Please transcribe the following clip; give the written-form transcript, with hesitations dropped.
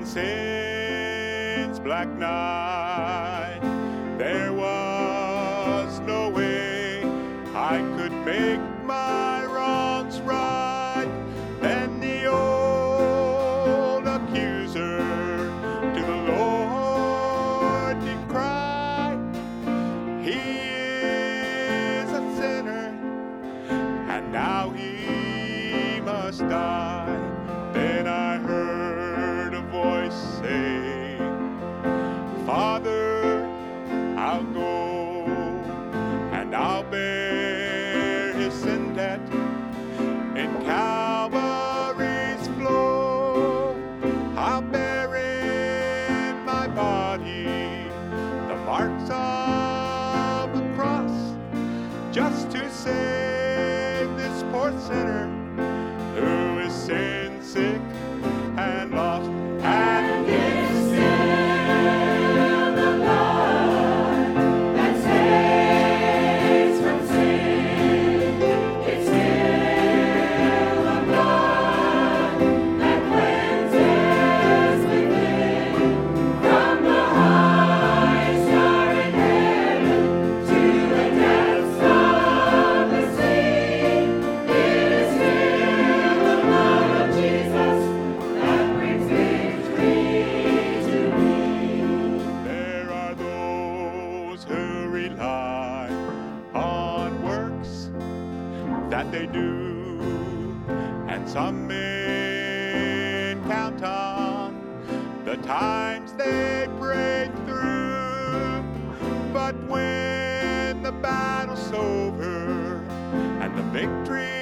in sin's black night, there was no way I could make my wrongs right. Then the old accuser to the Lord did cry, he is a sinner, and now he must die. Then I heard a voice say, Father, I'll go, and I'll bear his sin debt in Calvary's flow. I'll bear in my body the marks of the cross, just to save this poor sinner who is sin sick and lost. And it's still the blood that saves from sin. It's still the blood that cleanses within. From the high star in heaven to the depths of the sea, it is still the blood of Jesus that brings victory to me. There are those who rely on works that they do, and some men count on the times they break through. But when the battle's over and the victory